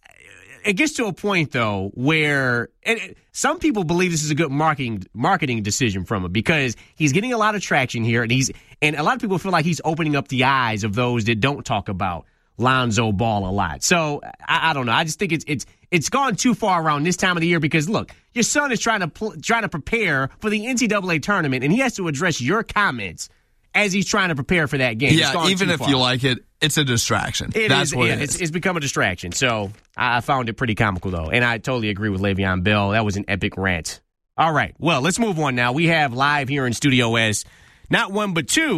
it gets to a point, though, where and some people believe this is a good marketing marketing decision from him because he's getting a lot of traction here, and he's and a lot of people feel like he's opening up the eyes of those that don't talk about Lonzo Ball a lot. So I, I don't know. I just think it's it's it's gone too far around this time of the year because look, your son is trying to pl- trying to prepare for the N C double A tournament, and he has to address your comments as he's trying to prepare for that game. Yeah, even if far. you like it, it's a distraction. It That's is, what yeah, it is. It's, it's become a distraction. So I found it pretty comical though, and I totally agree with Le'Veon Bell. That was an epic rant. All right, well, let's move on now. We have live here in Studio S, not one but two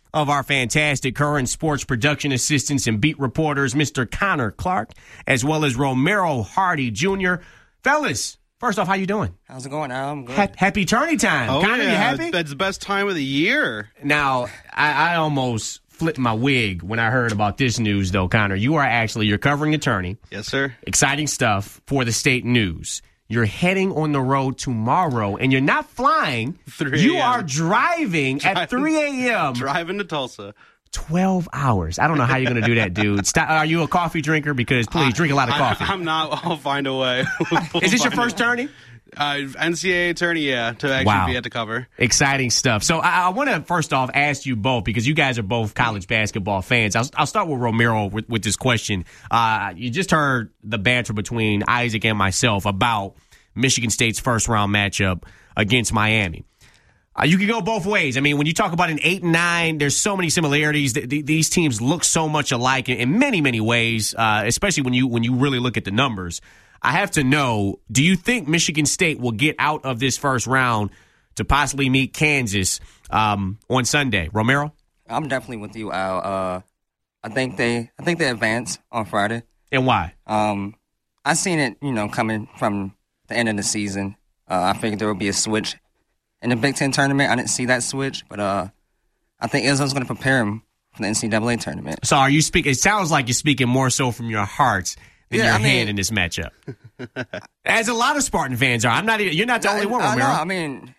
of our fantastic current sports production assistants and beat reporters, Mister Connor Clark, as well as Romero Hardy Junior Fellas, first off, how you doing? How's it going, Al? I'm good. Ha- happy tourney time. Oh, Connor, yeah. you happy? That's the best time of the year. Now, I, I almost flipped my wig when I heard about this news, though, Connor. You are actually, you're covering the tourney. Yes, sir. Exciting stuff for the state news. You're heading on the road tomorrow, and you're not flying. You are driving, driving at three a.m. Driving to Tulsa. twelve hours. I don't know how you're going to do that, dude. Stop. Are you a coffee drinker? Because please, drink a lot of coffee. I, I'm not. I'll find a way. We'll Is this your find first a- tourney? Uh, N C double A tourney, yeah, to actually Wow. be at the cover. Exciting stuff. So I, I want to first off ask you both, because you guys are both college basketball fans. I'll, I'll start with Romero with, with this question. Uh, you just heard the banter between Isaac and myself about Michigan State's first round matchup against Miami. Uh, you can go both ways. I mean, when you talk about an eight and nine, there's so many similarities. Th- th- these teams look so much alike in, in many, many ways, uh, especially when you when you really look at the numbers. I have to know, do you think Michigan State will get out of this first round to possibly meet Kansas um, on Sunday? Romero? I'm definitely with you, Al. Uh, I think they, I think they advance on Friday. And why? Um, I seen it, you know, coming from the end of the season. Uh, I figured there would be a switch in the Big Ten tournament. I didn't see that switch, but uh, I think Izzo's going to prepare him for the N C double A tournament. So are you speaking? It sounds like you're speaking more so from your heart than Yeah, your I mean- hand in this matchup. As a lot of Spartan fans are. I'm not. Even, you're not the only one, I, Romero. I, know, I mean,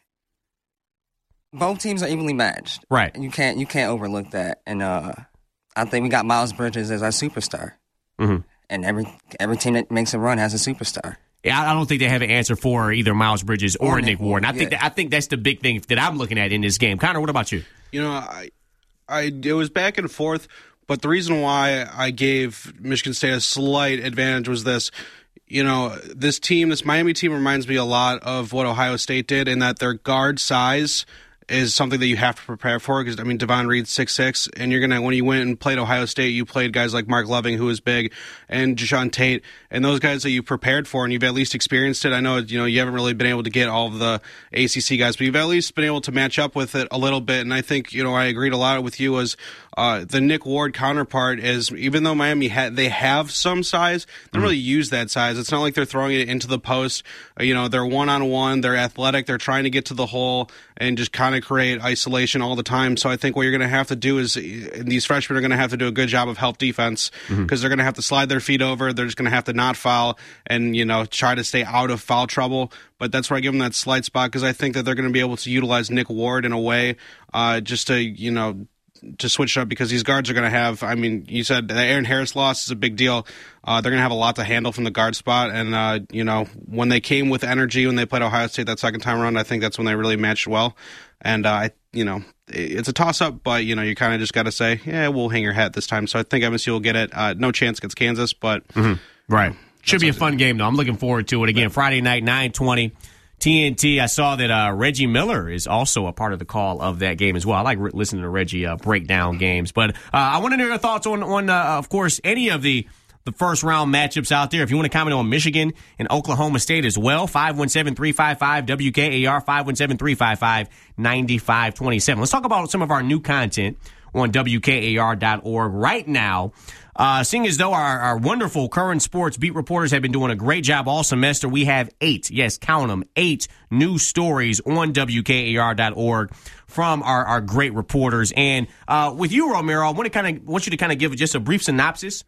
both teams are evenly matched. Right. And you can't you can't overlook that. And uh, I think we got Miles Bridges as our superstar. Mhm. And every every team that makes a run has a superstar. Yeah, I I don't think they have an answer for either Miles Bridges or, Or Nick Nick Ward. And I Ward, think yeah. that, I think that's the big thing that I'm looking at in this game. Connor, what about you? You know, I, I, it was back and forth, but the reason why I gave Michigan State a slight advantage was this. You know, this team, this Miami team reminds me a lot of what Ohio State did in that their guard size is something that you have to prepare for because, I mean, Devon Reed's six six, and you're going to, when you went and played Ohio State, you played guys like Mark Loving, who was big, and Jashawn Tate, and those guys that you prepared for, and you've at least experienced it. I know, you know, you haven't really been able to get all of the A C C guys, but you've at least been able to match up with it a little bit, and I think, you know, I agreed a lot with you as uh, the Nick Ward counterpart is, even though Miami, ha- they have some size, they don't really use that size. It's not like they're throwing it into the post. Uh, you know, they're one-on-one, they're athletic, they're trying to get to the hole and just kind of create isolation all the time. So I think what you're going to have to do is these freshmen are going to have to do a good job of help defense because Mm-hmm. they're going to have to slide their feet over. They're just going to have to not foul and, you know, try to stay out of foul trouble. But that's where I give them that slight spot because I think that they're going to be able to utilize Nick Ward in a way uh, just to, you know, to switch it up because these guards are going to have, I mean, you said the Aaron Harris loss is a big deal. Uh, they're going to have a lot to handle from the guard spot. And, uh, you know, when they came with energy, when they played Ohio State that second time around, I think that's when they really matched well. And, uh, I, you know, it's a toss-up, but, you know, you kind of just got to say, yeah, we'll hang your hat this time. So I think M S U will get it. Uh, no chance against Kansas, but. Mm-hmm. Right. Should be a fun game, though. I'm looking forward to it. Again, Friday night, nine twenty. T N T, I saw that uh, Reggie Miller is also a part of the call of that game as well. I like re- listening to Reggie uh, break down games. But uh, I want to know your thoughts on, on uh, of course, any of the, the first-round matchups out there. If you want to comment on Michigan and Oklahoma State as well, five one seven, three five five, W K A R, five one seven, three five five, nine five two seven. Let's talk about some of our new content on W K A R dot org right now. Uh, seeing as though our, our wonderful current sports beat reporters have been doing a great job all semester, we have eight, yes, count them, eight new stories on W K A R dot org from our, our great reporters. And uh, with you, Romero, I want to kind of want you to kind of give just a brief synopsis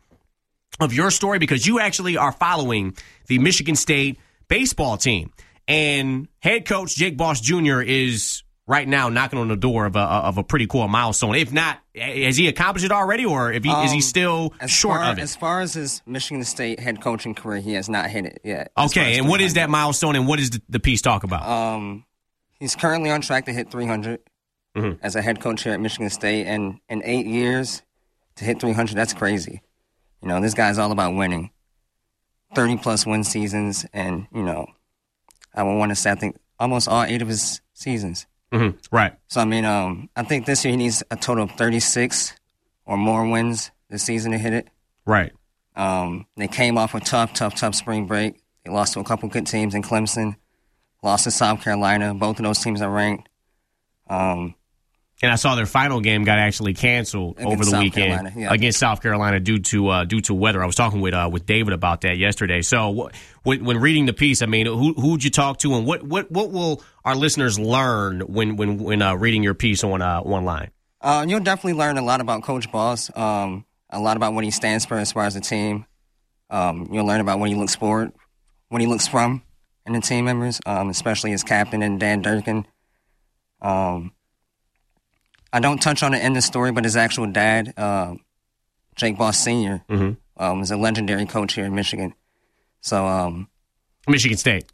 of your story because you actually are following the Michigan State baseball team. And head coach Jake Boss Junior is right now knocking on the door of a of a pretty cool milestone. If not, has he accomplished it already, or if he, um, is he still short far, of it? As far as his Michigan State head coaching career, he has not hit it yet. Okay, and what is that milestone, and what does the, the piece talk about? Um, he's currently on track to hit three hundred mm-hmm. as a head coach here at Michigan State, and in eight years to hit three hundred, that's crazy. You know, this guy's all about winning. thirty-plus win seasons, and, you know, I would want to say, I think, almost all eight of his seasons. Mm-hmm. Right. So, I mean, um, I think this year he needs a total of thirty-six or more wins this season to hit it. Right. Um, they came off a tough, tough, tough spring break. They lost to a couple good teams in Clemson, lost to South Carolina. Both of those teams are ranked. Um, And I saw their final game got actually canceled Against over the South weekend Carolina, yeah. against South Carolina due to uh, due to weather. I was talking with uh, with David about that yesterday. So wh- when, when reading the piece, I mean, who who'd you talk to, and what what, what will our listeners learn when when when uh, reading your piece on uh, online? Uh, you'll definitely learn a lot about Coach Boss, um, a lot about what he stands for as far as the team. Um, you'll learn about what he looks for, what he looks from in the team members, um, especially his captain and Dan Durkin. Um, I don't touch on it in the story, but his actual dad, uh, Jake Boss Senior, mm-hmm. um, is a legendary coach here in Michigan. So, um, Michigan State.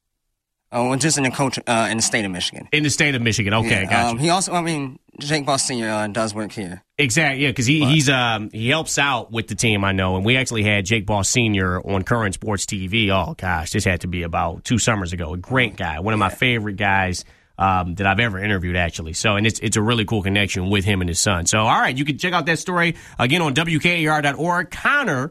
Oh, just in the coach uh, in the state of Michigan. In the state of Michigan, okay, yeah, gotcha. Um, he also, I mean, Jake Boss Senior uh, does work here. Exactly, yeah, because he but. he's um he helps out with the team, I know, and we actually had Jake Boss Senior on Current Sports T V. Oh gosh, this had to be about two summers ago. A great guy, one of my favorite guys. Um, that I've ever interviewed, actually. So, and it's it's a really cool connection with him and his son. So, all right, you can check out that story again on W K A R dot org. Connor,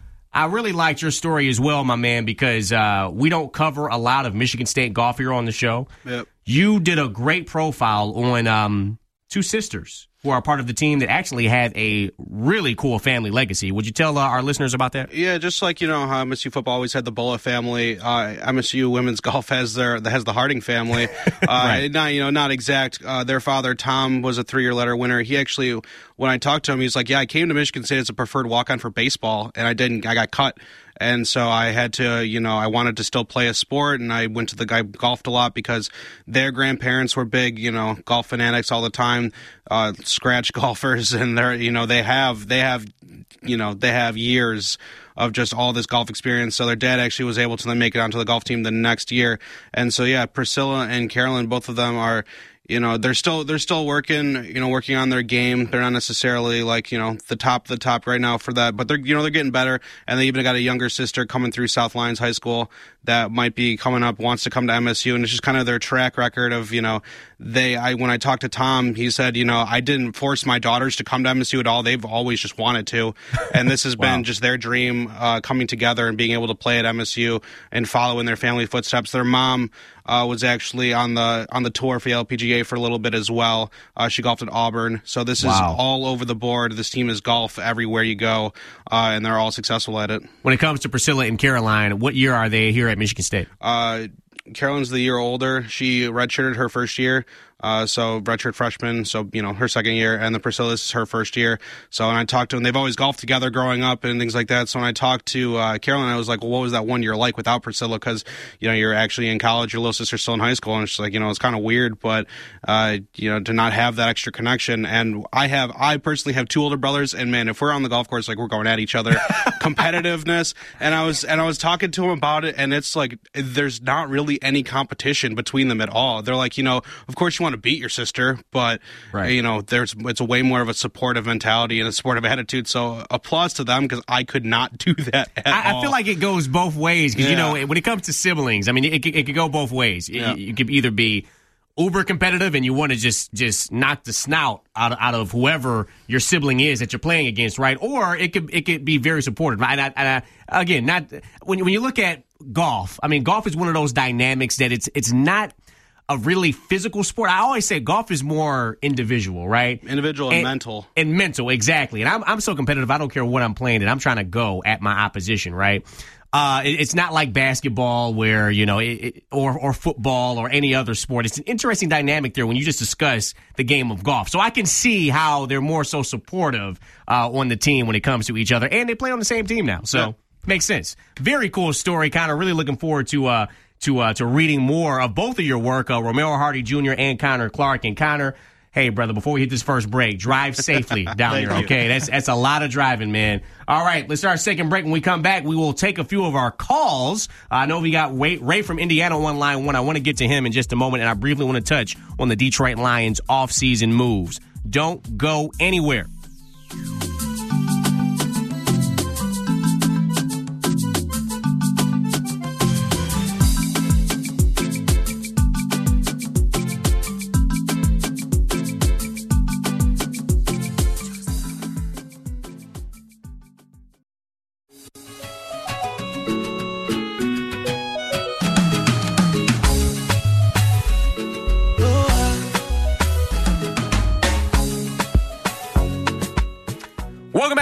I really liked your story as well, my man, because uh, we don't cover a lot of Michigan State golf here on the show. Yep. You did a great profile on um, two sisters who are part of the team that actually have a really cool family legacy. Would you tell uh, our listeners about that? Yeah, just like, you know, how M S U football always had the Bullough family, uh, M S U women's golf has their has the Harding family. Uh, right. Not, you know, not exact. Uh, their father, Tom, was a three-year letter winner. He actually, when I talked to him, he's like, yeah, I came to Michigan State as a preferred walk-on for baseball, and I didn't. I got cut. And so I had to, you know, I wanted to still play a sport, and I went to the guy golfed a lot because their grandparents were big, you know, golf fanatics all the time, uh, scratch golfers, and they're, you know, they have, they have, you know, they have years of just all this golf experience. So their dad actually was able to then make it onto the golf team the next year. And so, yeah, Priscilla and Carolyn, both of them are, you know, they're still they're still working, you know, working on their game. They're not necessarily like, you know, the top the top right now for that, but they're, you know, they're getting better. And they even got a younger sister coming through South Lyons High School that might be coming up, wants to come to M S U, and it's just kind of their track record of, you know, they. I when I talked to Tom, he said, you know, I didn't force my daughters to come to M S U at all. They've always just wanted to, and this has wow. been just their dream uh, coming together and being able to play at M S U and follow in their family footsteps. Their mom uh, was actually on the on the tour for the L P G A for a little bit as well. Uh, she golfed at Auburn, so this wow. is all over the board. This team is golf everywhere you go, uh, and they're all successful at it. When it comes to Priscilla and Caroline, what year are they here at Michigan State? Uh, Carolyn's the year older. She redshirted her first year, uh, so redshirt freshman, so, you know, her second year, and the Priscilla is her first year. So when I talked to them, they've always golfed together growing up and things like that. So when I talked to uh, Carolyn, I was like, well, what was that one year like without Priscilla? Because, you know, you're actually in college, your little sister's still in high school, and she's like, you know, it's kind of weird, but, uh, you know, to not have that extra connection. And I have, I personally have two older brothers, and man, if we're on the golf course, like, we're going at each other. Competitiveness. And I was, and I was talking to them about it, and it's like, there's not really any competition between them at all. They're like, you know, of course you want to beat your sister, but right. you know, there's it's a way more of a supportive mentality and a supportive attitude. So applause to them, because I could not do that at I, all. I feel like it goes both ways, because, yeah. you know, when it comes to siblings, I mean, it, it, it could go both ways. It, yeah. You could either be uber competitive and you want to just just knock the snout out of, out of whoever your sibling is that you're playing against, right? Or it could it could be very supportive. And I, and I, again, not when when you look at golf. I mean, golf is one of those dynamics that it's it's not a really physical sport. I always say golf is more individual, right? Individual and, and mental. And mental, exactly. And I'm I'm so competitive. I don't care what I'm playing, and I'm trying to go at my opposition, right? Uh, it, it's not like basketball where, you know, it, it, or or football or any other sport. It's an interesting dynamic there when you just discuss the game of golf. So I can see how they're more so supportive uh, on the team when it comes to each other, and they play on the same team now. So yeah. Makes sense. Very cool story. Kind of really looking forward to uh, to uh, to reading more of both of your work, uh, Romero Hardy Junior and Connor Clark. And Connor, hey, brother, before we hit this first break, drive safely down here, okay? That's that's a lot of driving, man. All right, let's start our second break. When we come back, we will take a few of our calls. Uh, I know we got Ray, Ray from Indiana on line one. I want to get to him in just a moment, and I briefly want to touch on the Detroit Lions offseason moves. Don't go anywhere.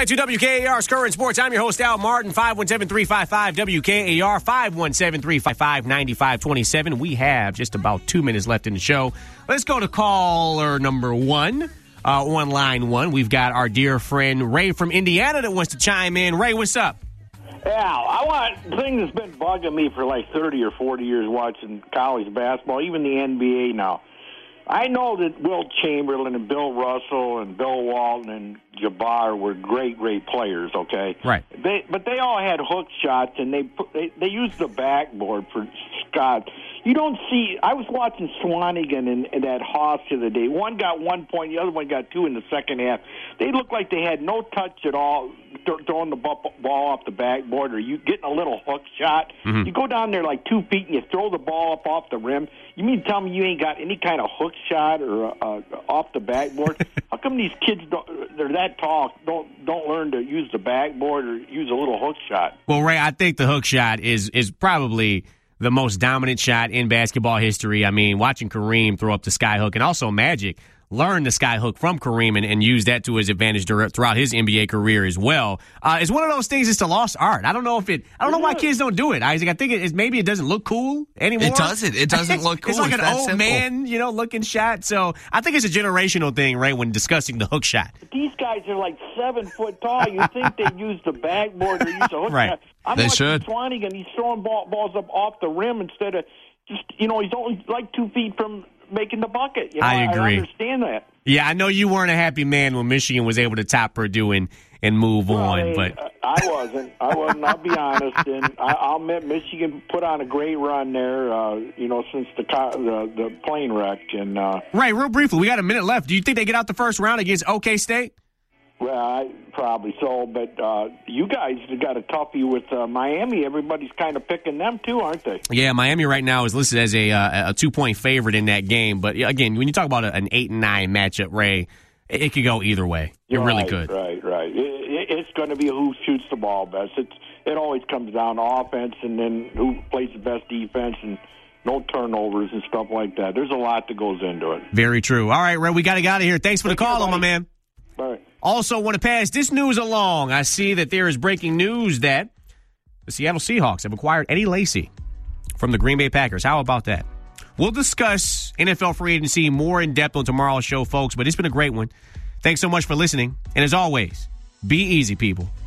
back to W K A R's Current Sports. I'm your host, Al Martin, five one seven, three five five, W K A R, five one seven, three five five, nine five two seven. We have just about two minutes left in the show. Let's go to caller number one. Uh, on line one, we've got our dear friend Ray from Indiana that wants to chime in. Ray, what's up? Yeah, I want the thing that's been bugging me for like thirty or forty years watching college basketball, even the N B A now. I know that Will Chamberlain and Bill Russell and Bill Walton and Jabbar were great, great players. Okay, right? They, but they all had hook shots, and they put, they they used the backboard for Scott. You don't see. I was watching Swanigan and, and that Haas the other day. One got one point, the other one got two in the second half. They looked like they had no touch at all, th- throwing the ball off the backboard, or you getting a little hook shot. Mm-hmm. You go down there like two feet and you throw the ball up off the rim. You mean to tell me you ain't got any kind of hook shot or uh, off the backboard? How come these kids don't, they're that tall don't don't learn to use the backboard or use a little hook shot? Well, Ray, I think the hook shot is is probably the most dominant shot in basketball history. I mean, watching Kareem throw up the skyhook, and also Magic learn the skyhook from Kareem and, and use that to his advantage throughout his N B A career as well. Uh, it's one of those things. It's a lost art. I don't know if it. I don't know why kids don't do it, Isaac. I think it, it's, maybe it doesn't look cool anymore. It doesn't. It doesn't look cool. It's like it's an old simple. man, you know, looking shot. So I think it's a generational thing, Ray, when discussing the hook shot. These guys are like seven foot tall. You think they use the backboard or use a hook right. shot? I'm they watching should. Swanigan. He's throwing ball, balls up off the rim instead of just, you know, he's only like two feet from making the bucket. You know, I agree. I understand that. Yeah, I know you weren't a happy man when Michigan was able to top Purdue and, and move well, on, I, but I wasn't. I wasn't. I'll be honest, and I, I'll admit Michigan put on a great run there. Uh, you know, since the the, the plane wreck. And uh, Ray, real briefly, we got a minute left. Do you think they get out the first round against OK State? Well, I, probably so, but uh, you guys have got a toughie with uh, Miami. Everybody's kind of picking them too, aren't they? Yeah, Miami right now is listed as a uh, a two point favorite in that game. But again, when you talk about a, an eight and nine matchup, Ray, it, it could go either way. It right, really could. Right, right. It, it, it's going to be who shoots the ball best. It's it always comes down to offense, and then who plays the best defense, and no turnovers and stuff like that. There's a lot that goes into it. Very true. All right, Ray, we got to get out of here. Thanks for Take the call, care, my man. All right. Also, want to pass this news along. I see that there is breaking news that the Seattle Seahawks have acquired Eddie Lacy from the Green Bay Packers. How about that? We'll discuss N F L free agency more in depth on tomorrow's show, folks, but it's been a great one. Thanks so much for listening. And as always, be easy, people.